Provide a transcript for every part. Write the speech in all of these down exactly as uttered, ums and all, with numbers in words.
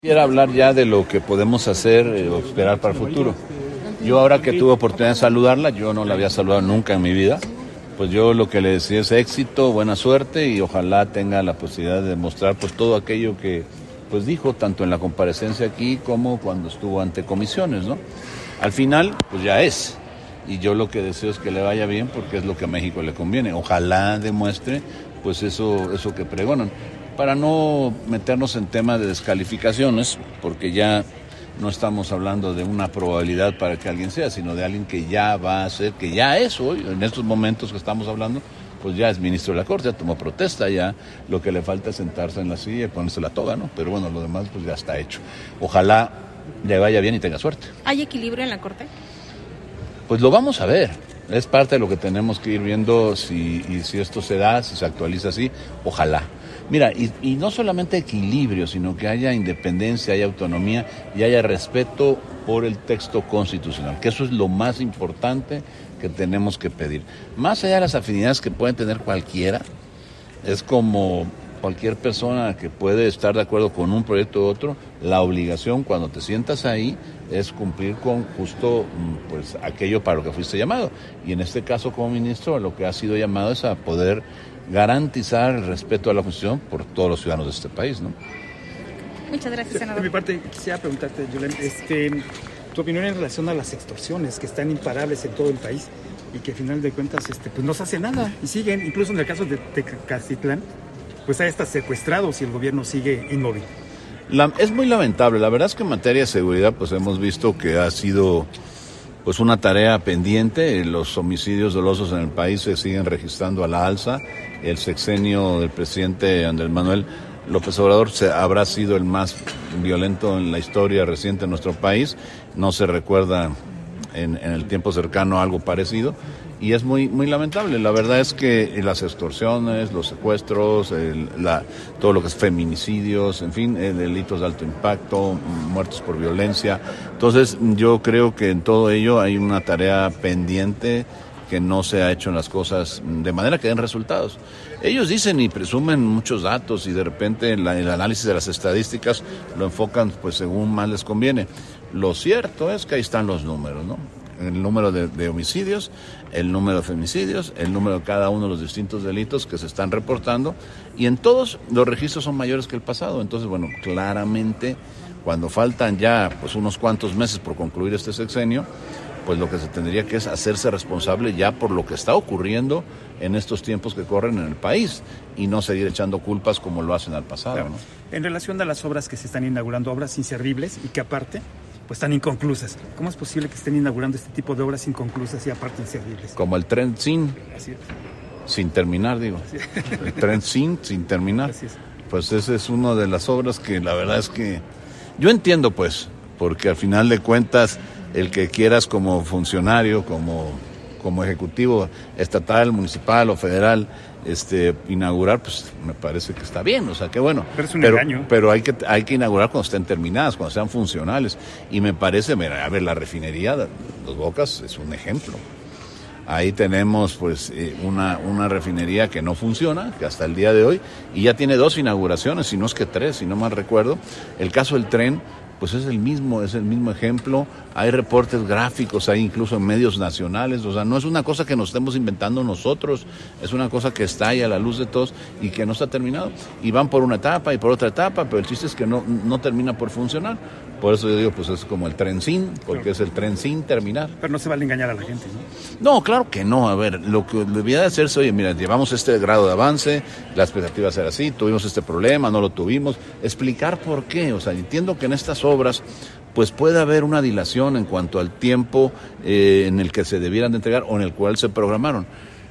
Quiero hablar ya de lo que podemos hacer eh, o esperar para el futuro. Yo ahora que tuve oportunidad de saludarla, yo no la había saludado nunca en mi vida, pues yo lo que le decía es éxito, buena suerte y ojalá tenga la posibilidad de demostrar pues todo aquello que pues dijo tanto en la comparecencia aquí como cuando estuvo ante comisiones, ¿no? Al final pues ya es, y yo lo que deseo es que le vaya bien porque es lo que a México le conviene. Ojalá demuestre pues eso, eso que pregonan. Para no meternos en temas de descalificaciones, porque ya no estamos hablando de una probabilidad para que alguien sea, sino de alguien que ya va a ser, que ya es hoy, en estos momentos que estamos hablando, pues ya es ministro de la Corte, ya tomó protesta, ya lo que le falta es sentarse en la silla y ponerse la toga, ¿no? Pero bueno, lo demás pues ya está hecho. Ojalá le vaya bien y tenga suerte. ¿Hay equilibrio en la Corte? Pues lo vamos a ver. Es parte de lo que tenemos que ir viendo si, y si esto se da, si se actualiza así, ojalá. Mira, y, y no solamente equilibrio, sino que haya independencia, haya autonomía y haya respeto por el texto constitucional, que eso es lo más importante que tenemos que pedir. Más allá de las afinidades que pueden tener cualquiera, es como cualquier persona que puede estar de acuerdo con un proyecto u otro, la obligación cuando te sientas ahí es cumplir con justo pues aquello para lo que fuiste llamado. Y en este caso como ministro lo que ha sido llamado es a poder garantizar el respeto a la Constitución por todos los ciudadanos de este país, ¿no? Muchas gracias, senador. De mi parte, quisiera preguntarte, Yolanda, este, tu opinión en relación a las extorsiones que están imparables en todo el país y que al final de cuentas este, pues no se hace nada y siguen, incluso en el caso de Tecatitlán, pues hay hasta secuestrados y el gobierno sigue inmóvil. La, es muy lamentable, la verdad es que en materia de seguridad pues hemos visto que ha sido pues una tarea pendiente. Los homicidios dolosos en el país se siguen registrando a la alza. El sexenio del presidente Andrés Manuel López Obrador se, habrá sido el más violento en la historia reciente de nuestro país. No se recuerda en, en el tiempo cercano algo parecido y es muy muy lamentable. La verdad es que las extorsiones, los secuestros, el, la, todo lo que es feminicidios, en fin, eh, delitos de alto impacto, muertos por violencia. Entonces yo creo que en todo ello hay una tarea pendiente que no se ha hecho en las cosas de manera que den resultados. Ellos dicen y presumen muchos datos y de repente la, el análisis de las estadísticas lo enfocan pues según más les conviene. Lo cierto es que ahí están los números, ¿no? El número de, de homicidios, el número de femicidios, el número de cada uno de los distintos delitos que se están reportando y en todos los registros son mayores que el pasado. Entonces, bueno, claramente cuando faltan ya pues unos cuantos meses por concluir este sexenio, pues lo que se tendría que es hacerse responsable ya por lo que está ocurriendo en estos tiempos que corren en el país y no seguir echando culpas como lo hacen al pasado, claro, ¿no? En relación a las obras que se están inaugurando, obras inservibles y que aparte pues están inconclusas. ¿Cómo es posible que estén inaugurando este tipo de obras inconclusas y aparte inservibles? Como el Tren Sin, Así es. sin terminar, digo. Así es. El Tren Sin, sin terminar. Así es. Pues esa es una de las obras que la verdad es que yo entiendo, pues, porque al final de cuentas el que quieras como funcionario, como, como ejecutivo estatal, municipal o federal, este inaugurar, pues me parece que está bien, o sea, qué bueno. Pero es un pero, engaño. Pero hay que hay que inaugurar cuando estén terminadas, cuando sean funcionales. Y me parece, mira, a ver, la refinería de Dos Bocas es un ejemplo. Ahí tenemos pues eh, una, una refinería que no funciona, que hasta el día de hoy, y ya tiene dos inauguraciones, si no es que tres, si no mal recuerdo. El caso del tren, pues es el mismo, es el mismo ejemplo. Hay reportes gráficos, hay incluso en medios nacionales, o sea, no es una cosa que nos estemos inventando nosotros, es una cosa que está ahí a la luz de todos y que no está terminado. Y van por una etapa y por otra etapa, pero el chiste es que no, no termina por funcionar. Por eso yo digo, pues es como el tren sin, porque claro, es el tren sin terminar. Pero no se vale engañar a la gente, ¿no? No, claro que no. A ver, lo que debía de hacerse, oye, mira, llevamos este grado de avance, la expectativa era así, tuvimos este problema, no lo tuvimos. Explicar por qué. O sea, entiendo que en estas obras pues puede haber una dilación en cuanto al tiempo eh, en el que se debieran de entregar o en el cual se programaron.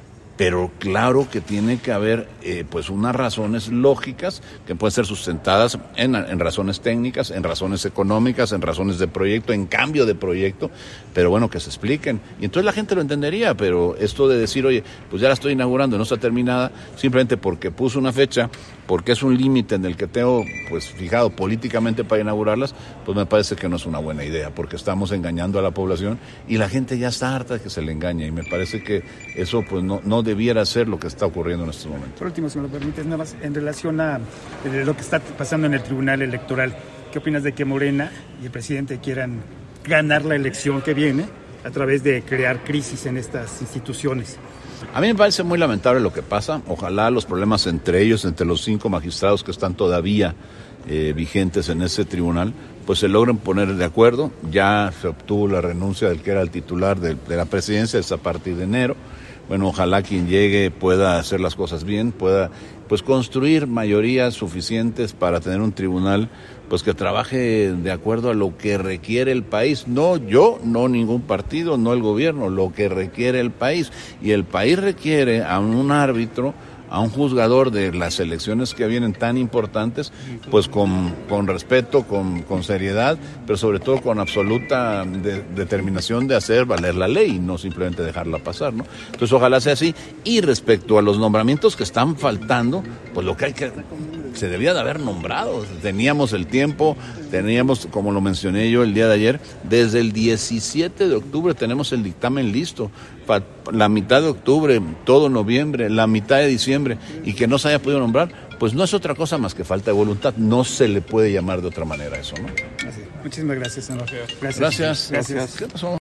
Pero claro que tiene que haber eh, pues unas razones lógicas que pueden ser sustentadas en, en razones técnicas, en razones económicas, en razones de proyecto, en cambio de proyecto, pero bueno, que se expliquen. Y entonces la gente lo entendería, pero esto de decir, oye, pues ya la estoy inaugurando, no está terminada, simplemente porque puso una fecha, porque es un límite en el que tengo pues fijado políticamente para inaugurarlas, pues me parece que no es una buena idea, porque estamos engañando a la población y la gente ya está harta de que se le engañe, y me parece que eso pues no, no debiera ser lo que está ocurriendo en estos momentos. Por último, si me lo permites, nada más en relación a lo que está pasando en el Tribunal Electoral, ¿Qué opinas de que Morena y el presidente quieran ganar la elección que viene a través de crear crisis en estas instituciones? A mí me parece muy lamentable lo que pasa. Ojalá los problemas entre ellos, entre los cinco magistrados que están todavía eh, vigentes en ese tribunal, pues se logren poner de acuerdo. Ya se obtuvo la renuncia del que era el titular de, de la presidencia, es a partir de enero. Bueno, ojalá quien llegue pueda hacer las cosas bien, pueda pues construir mayorías suficientes para tener un tribunal pues que trabaje de acuerdo a lo que requiere el país. No yo, no ningún partido, no el gobierno, lo que requiere el país. Y el país requiere a un árbitro, a un juzgador de las elecciones que vienen tan importantes, pues con, con respeto, con, con seriedad, pero sobre todo con absoluta de, determinación de hacer valer la ley y no simplemente dejarla pasar, ¿no? Entonces ojalá sea así. Y respecto a los nombramientos que están faltando, pues lo que hay que... se debía de haber nombrado. Teníamos el tiempo, teníamos, como lo mencioné yo el día de ayer, desde el diecisiete de octubre tenemos el dictamen listo. La mitad de octubre, todo noviembre, la mitad de diciembre, y que no se haya podido nombrar, pues no es otra cosa más que falta de voluntad. No se le puede llamar de otra manera eso, ¿no? Así. Muchísimas gracias, senador. Gracias. Gracias. Gracias. ¿Qué pasó?